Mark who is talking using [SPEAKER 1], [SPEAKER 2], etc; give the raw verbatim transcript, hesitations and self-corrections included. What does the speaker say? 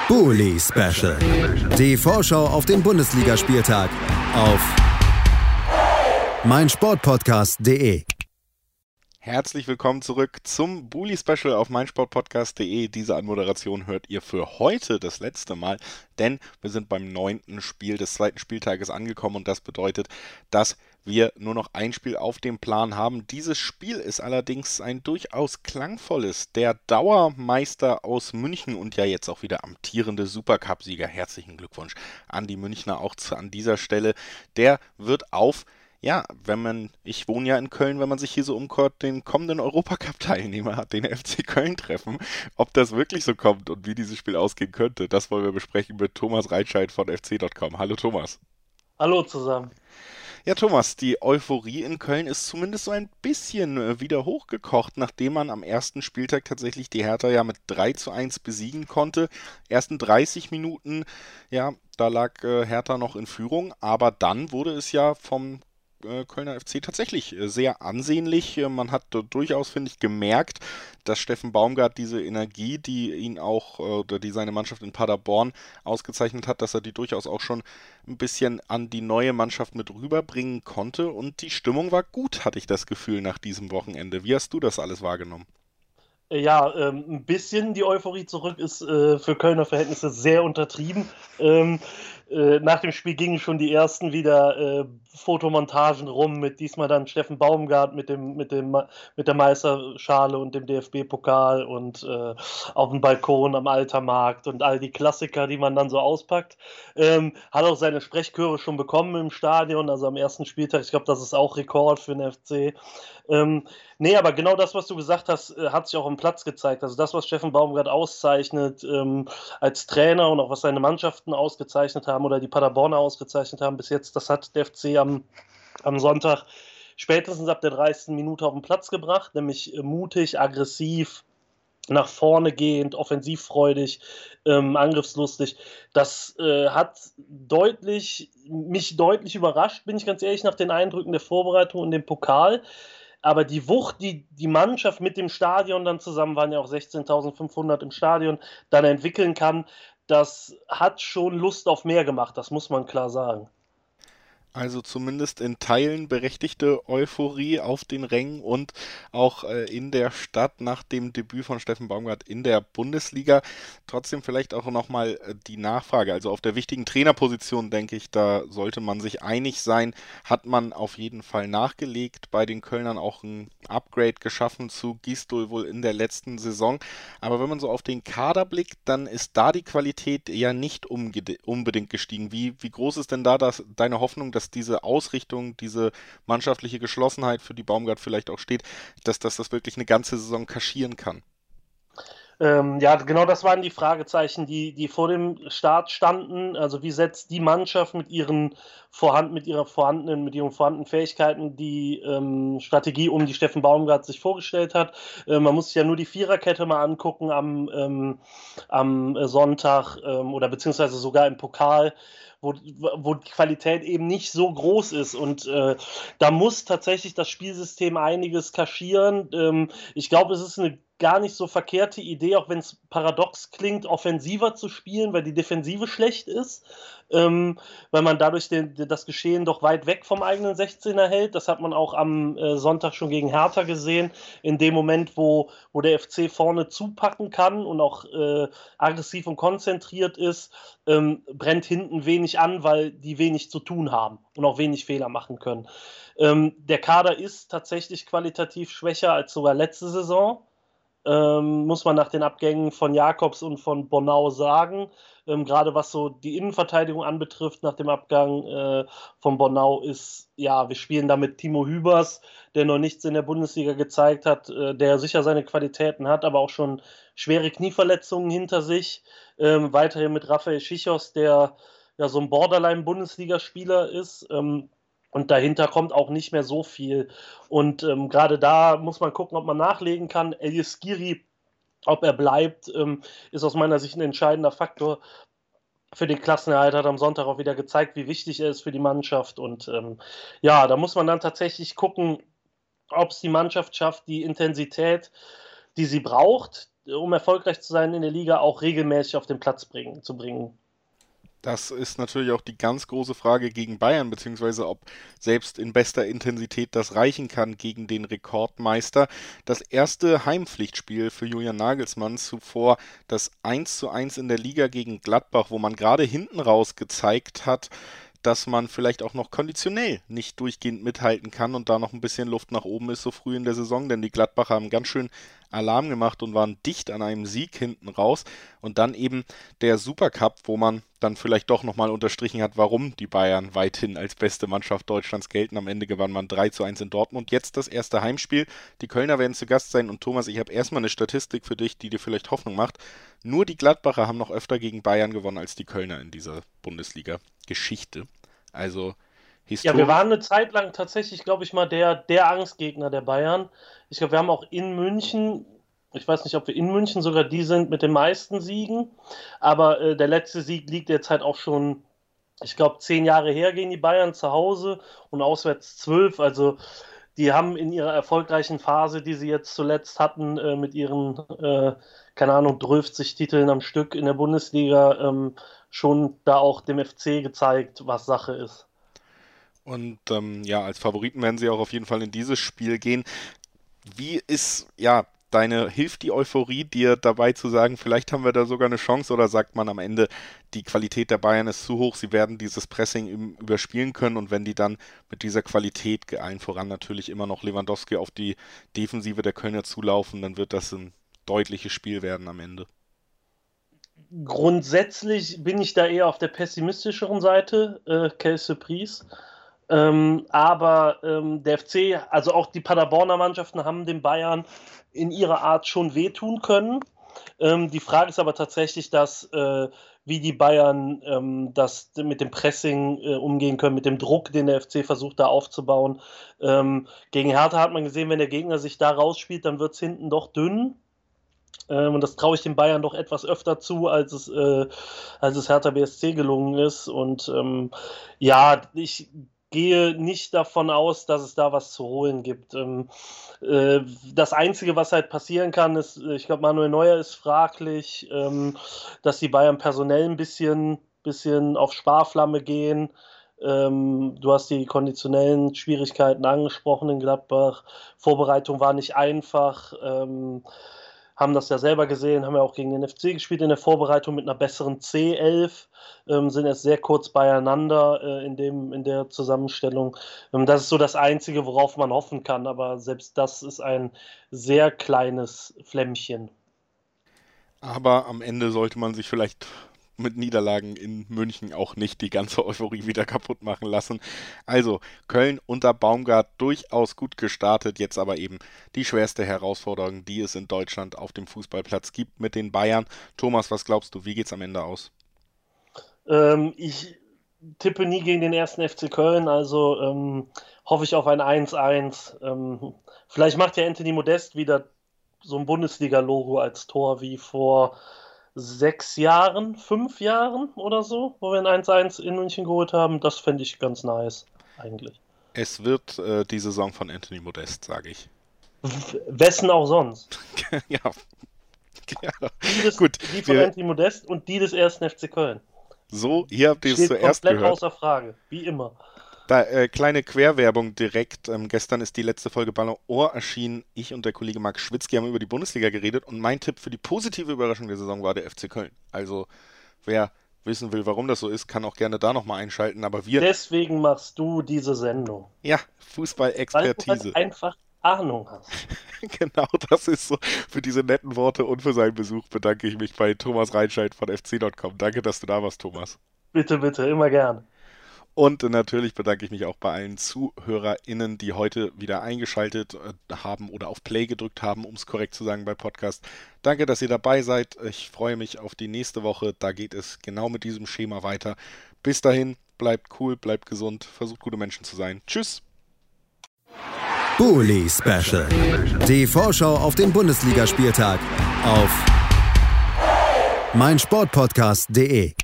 [SPEAKER 1] Bully Special. Die Vorschau auf den Bundesligaspieltag auf meinsportpodcast punkt de.
[SPEAKER 2] Herzlich willkommen zurück zum Bully Special auf meinsportpodcast punkt de. Diese Anmoderation hört ihr für heute das letzte Mal, denn wir sind beim neunten Spiel des zweiten Spieltages angekommen und das bedeutet, dass wir nur noch ein Spiel auf dem Plan haben. Dieses Spiel ist allerdings ein durchaus klangvolles. Der Dauermeister aus München und ja jetzt auch wieder amtierende Supercup-Sieger. Herzlichen Glückwunsch an die Münchner auch zu, an dieser Stelle. Der wird auf Ja, wenn man, ich wohne ja in Köln, wenn man sich hier so umguckt, den kommenden Europacup-Teilnehmer, den F C Köln treffen. Ob das wirklich so kommt und wie dieses Spiel ausgehen könnte, das wollen wir besprechen mit Thomas Reitscheid von F C Punkt com. Hallo Thomas.
[SPEAKER 3] Hallo zusammen.
[SPEAKER 2] Ja, Thomas, die Euphorie in Köln ist zumindest so ein bisschen wieder hochgekocht, nachdem man am ersten Spieltag tatsächlich die Hertha ja mit drei zu eins besiegen konnte. Ersten dreißig Minuten, ja, da lag äh, Hertha noch in Führung, aber dann wurde es ja vom Kölner F C tatsächlich sehr ansehnlich. Man hat durchaus, finde ich, gemerkt, dass Steffen Baumgart diese Energie, die ihn auch, oder die seine Mannschaft in Paderborn ausgezeichnet hat, dass er die durchaus auch schon ein bisschen an die neue Mannschaft mit rüberbringen konnte. Und die Stimmung war gut, hatte ich das Gefühl, nach diesem Wochenende. Wie hast du das alles wahrgenommen?
[SPEAKER 3] Ja, ähm, ein bisschen die Euphorie zurück ist äh, für Kölner Verhältnisse sehr untertrieben. Ähm, äh, nach dem Spiel gingen schon die ersten wieder äh, Fotomontagen rum mit diesmal dann Steffen Baumgart mit dem mit dem mit der Meisterschale und dem D F B-Pokal und äh, auf dem Balkon am Altermarkt und all die Klassiker, die man dann so auspackt. Ähm, hat auch seine Sprechchöre schon bekommen im Stadion, also am ersten Spieltag. Ich glaube, das ist auch Rekord für den F C. Ähm, nee, aber genau das, was du gesagt hast, hat sich auch am Platz gezeigt. Also das, was Steffen Baumgart auszeichnet ähm, als Trainer und auch was seine Mannschaften ausgezeichnet haben oder die Paderborner ausgezeichnet haben bis jetzt, das hat der F C am, am Sonntag spätestens ab der dreißigsten Minute auf den Platz gebracht, nämlich äh, mutig, aggressiv, nach vorne gehend, offensivfreudig, ähm, angriffslustig. Das äh, hat deutlich, mich deutlich überrascht, bin ich ganz ehrlich, nach den Eindrücken der Vorbereitung in dem Pokal. Aber die Wucht, die die Mannschaft mit dem Stadion dann zusammen, waren ja auch sechzehntausendfünfhundert im Stadion, dann entwickeln kann, das hat schon Lust auf mehr gemacht, das muss man klar sagen.
[SPEAKER 2] Also zumindest in Teilen berechtigte Euphorie auf den Rängen und auch äh, in der Stadt nach dem Debüt von Steffen Baumgart in der Bundesliga. Trotzdem vielleicht auch nochmal äh, die Nachfrage. Also auf der wichtigen Trainerposition, denke ich, da sollte man sich einig sein. Hat man auf jeden Fall nachgelegt. Bei den Kölnern auch ein Upgrade geschaffen zu Gisdol wohl in der letzten Saison. Aber wenn man so auf den Kader blickt, dann ist da die Qualität ja nicht umge- unbedingt gestiegen. Wie, wie groß ist denn da das, deine Hoffnung, dass diese Ausrichtung, diese mannschaftliche Geschlossenheit, für die Baumgart vielleicht auch steht, dass das, das wirklich eine ganze Saison kaschieren kann?
[SPEAKER 3] Ähm, ja, genau das waren die Fragezeichen, die, die vor dem Start standen. Also wie setzt die Mannschaft mit ihren vorhanden, mit ihrer vorhandenen, mit ihren vorhandenen Fähigkeiten die ähm, Strategie um, die Steffen Baumgart sich vorgestellt hat. Äh, man muss sich ja nur die Viererkette mal angucken am, ähm, am Sonntag ähm, oder beziehungsweise sogar im Pokal, wo, wo die Qualität eben nicht so groß ist. Und äh, da muss tatsächlich das Spielsystem einiges kaschieren. Ähm, ich glaube, es ist eine gar nicht so verkehrte Idee, auch wenn es paradox klingt, offensiver zu spielen, weil die Defensive schlecht ist, ähm, weil man dadurch den, das Geschehen doch weit weg vom eigenen sechzehner hält. Das hat man auch am äh, Sonntag schon gegen Hertha gesehen, in dem Moment, wo, wo der F C vorne zupacken kann und auch äh, aggressiv und konzentriert ist, ähm, brennt hinten wenig an, weil die wenig zu tun haben und auch wenig Fehler machen können. Ähm, der Kader ist tatsächlich qualitativ schwächer als sogar letzte Saison. Ähm, muss man nach den Abgängen von Jakobs und von Bonau sagen. Ähm, gerade was so die Innenverteidigung anbetrifft, nach dem Abgang äh, von Bonau ist, ja, wir spielen da mit Timo Hübers, der noch nichts in der Bundesliga gezeigt hat, äh, der sicher seine Qualitäten hat, aber auch schon schwere Knieverletzungen hinter sich. Ähm, weiterhin mit Raphael Schichos, der ja so ein Borderline-Bundesligaspieler ist. Ähm, und dahinter kommt auch nicht mehr so viel. Und ähm, gerade da muss man gucken, ob man nachlegen kann. Elias Skiri, ob er bleibt, ähm, ist aus meiner Sicht ein entscheidender Faktor für den Klassenerhalt. Hat am Sonntag auch wieder gezeigt, wie wichtig er ist für die Mannschaft. Und ähm, ja, da muss man dann tatsächlich gucken, ob es die Mannschaft schafft, die Intensität, die sie braucht, um erfolgreich zu sein in der Liga, auch regelmäßig auf den Platz bringen, zu bringen.
[SPEAKER 2] Das ist natürlich auch die ganz große Frage gegen Bayern, beziehungsweise ob selbst in bester Intensität das reichen kann gegen den Rekordmeister. Das erste Heimpflichtspiel für Julian Nagelsmann, zuvor das eins zu eins in der Liga gegen Gladbach, wo man gerade hinten raus gezeigt hat, dass man vielleicht auch noch konditionell nicht durchgehend mithalten kann und da noch ein bisschen Luft nach oben ist so früh in der Saison, denn die Gladbacher haben ganz schön Alarm gemacht und waren dicht an einem Sieg hinten raus. Und dann eben der Supercup, wo man dann vielleicht doch nochmal unterstrichen hat, warum die Bayern weithin als beste Mannschaft Deutschlands gelten. Am Ende gewann man drei zu eins in Dortmund. Jetzt das erste Heimspiel. Die Kölner werden zu Gast sein. Und Thomas, ich habe erstmal eine Statistik für dich, die dir vielleicht Hoffnung macht. Nur die Gladbacher haben noch öfter gegen Bayern gewonnen als die Kölner in dieser Bundesliga-Geschichte. Also historisch.
[SPEAKER 3] Ja, wir waren eine Zeit lang tatsächlich, glaube ich mal, der, der Angstgegner der Bayern. Ich glaube, wir haben auch in München, ich weiß nicht, ob wir in München sogar die sind mit den meisten Siegen, aber äh, der letzte Sieg liegt jetzt halt auch schon, ich glaube, zehn Jahre her gegen die Bayern zu Hause und auswärts zwölf. Also die haben in ihrer erfolgreichen Phase, die sie jetzt zuletzt hatten, äh, mit ihren, äh, keine Ahnung, dreißig Titeln am Stück in der Bundesliga, ähm, schon da auch dem F C gezeigt, was Sache ist.
[SPEAKER 2] Und ähm, ja, als Favoriten werden sie auch auf jeden Fall in dieses Spiel gehen. Wie ist, ja, deine, hilft die Euphorie dir dabei zu sagen, vielleicht haben wir da sogar eine Chance, oder sagt man am Ende, die Qualität der Bayern ist zu hoch, sie werden dieses Pressing überspielen können, und wenn die dann mit dieser Qualität, allen voran natürlich immer noch Lewandowski, auf die Defensive der Kölner zulaufen, dann wird das ein deutliches Spiel werden am Ende?
[SPEAKER 3] Grundsätzlich bin ich da eher auf der pessimistischeren Seite, äh, quelle surprise. Ähm, aber ähm, der F C, also auch die Paderborner Mannschaften haben den Bayern in ihrer Art schon wehtun können. Ähm, die Frage ist aber tatsächlich, dass, äh, wie die Bayern ähm, das mit dem Pressing äh, umgehen können, mit dem Druck, den der F C versucht da aufzubauen. Ähm, gegen Hertha hat man gesehen, wenn der Gegner sich da rausspielt, dann wird es hinten doch dünn. Ähm, und das traue ich den Bayern doch etwas öfter zu, als es, äh, als es Hertha B S C gelungen ist. Und ähm, ja, ich gehe nicht davon aus, dass es da was zu holen gibt. Ähm, äh, das Einzige, was halt passieren kann, ist, ich glaube, Manuel Neuer ist fraglich, ähm, dass die Bayern personell ein bisschen, bisschen auf Sparflamme gehen. Ähm, du hast die konditionellen Schwierigkeiten angesprochen in Gladbach. Vorbereitung war nicht einfach. Ähm, haben das ja selber gesehen, haben ja auch gegen den F C gespielt in der Vorbereitung mit einer besseren C elf, ähm, sind jetzt sehr kurz beieinander äh, in, dem, in der Zusammenstellung. Ähm, das ist so das Einzige, worauf man hoffen kann, aber selbst das ist ein sehr kleines Flämmchen.
[SPEAKER 2] Aber am Ende sollte man sich vielleicht mit Niederlagen in München auch nicht die ganze Euphorie wieder kaputt machen lassen. Also Köln unter Baumgart durchaus gut gestartet, jetzt aber eben die schwerste Herausforderung, die es in Deutschland auf dem Fußballplatz gibt mit den Bayern. Thomas, was glaubst du, wie geht's am Ende aus?
[SPEAKER 3] Ähm, ich tippe nie gegen den ersten F C Köln, also ähm, hoffe ich auf ein eins eins. Ähm, vielleicht macht ja Anthony Modest wieder so ein Bundesliga-Logo als Tor wie vor sechs Jahren, fünf Jahren oder so, wo wir ein eins eins in München geholt haben. Das fände ich ganz nice, eigentlich.
[SPEAKER 2] Es wird äh, die Saison von Anthony Modest, sage ich.
[SPEAKER 3] W- wessen auch sonst?
[SPEAKER 2] ja. ja.
[SPEAKER 3] Die, des,
[SPEAKER 2] Gut.
[SPEAKER 3] die von
[SPEAKER 2] Wir,
[SPEAKER 3] Anthony Modest und die des ersten F C Köln.
[SPEAKER 2] So, hier habt ihr es
[SPEAKER 3] Steht
[SPEAKER 2] zuerst
[SPEAKER 3] komplett
[SPEAKER 2] gehört.
[SPEAKER 3] außer Frage, wie immer.
[SPEAKER 2] Da, äh, kleine Querwerbung direkt. Ähm, gestern ist die letzte Folge Ballon d'Or erschienen. Ich und der Kollege Marc Schwitzky haben über die Bundesliga geredet und mein Tipp für die positive Überraschung der Saison war der F C Köln. Also wer wissen will, warum das so ist, kann auch gerne da nochmal einschalten. Aber wir...
[SPEAKER 3] Deswegen machst du diese Sendung.
[SPEAKER 2] Ja,
[SPEAKER 3] Weil du
[SPEAKER 2] Fußball-Expertise.
[SPEAKER 3] halt einfach Ahnung hast.
[SPEAKER 2] Genau, das ist so. Für diese netten Worte und für seinen Besuch bedanke ich mich bei Thomas Reinscheid von F C Punkt com. Danke, dass du da warst, Thomas.
[SPEAKER 3] Bitte, bitte, immer gern.
[SPEAKER 2] Und natürlich bedanke ich mich auch bei allen ZuhörerInnen, die heute wieder eingeschaltet haben oder auf Play gedrückt haben, um es korrekt zu sagen bei Podcast. Danke, dass ihr dabei seid. Ich freue mich auf die nächste Woche. Da geht es genau mit diesem Schema weiter. Bis dahin, bleibt cool, bleibt gesund, versucht gute Menschen zu sein. Tschüss!
[SPEAKER 1] Bully Special. Die Vorschau auf den Bundesligaspieltag auf meinsportpodcast punkt de.